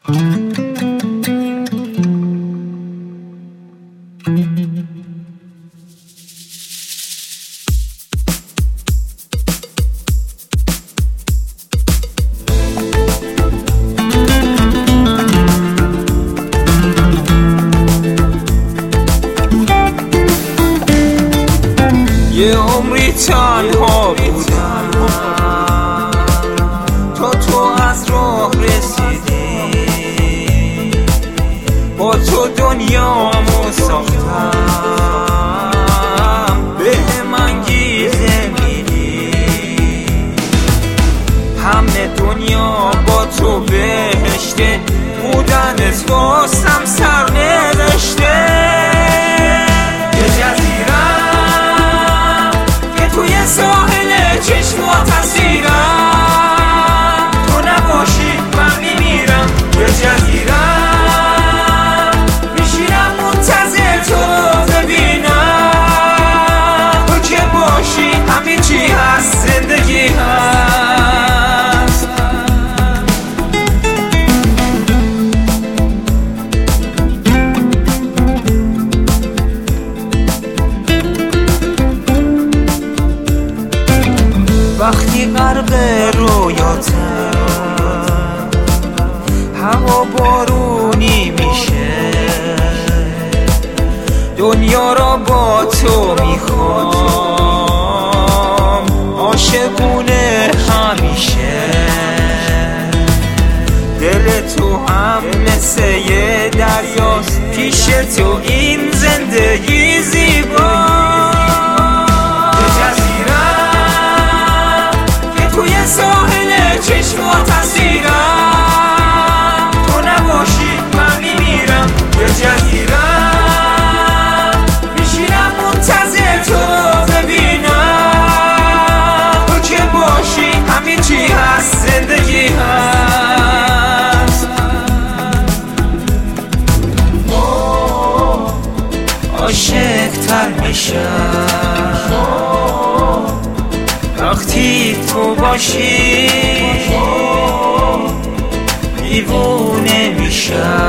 یه عمری تنها بودم تا تو از راه رسیدی، با تو دنیامو ساختم، به من گیزه میدی، همه دنیا با تو بهشته، بودنت واسم سر نوشته. ساحل چشمات هستیرم، تو نباشی من میمیرم. یه جزیرم میشینم منتظر تو ببینم، تو که باشی همه چی هست، زندگی هست. وقتی غرق رویاتم هوا بارونی میشه، دنیا را با تو میخوام، عاشقونه همیشه. دل تو هم مثل یه دریاست، پیش تو این زندگی زیباست. ساحل چشمات هستیرم، تو نباشی من میمیرم. یه جزیرم میشینم منتظر تو ببینم، تو که باشی همه چی هست، زندگی هست. عاشق تر میشم وقتی تو باشی، دیوونه میشم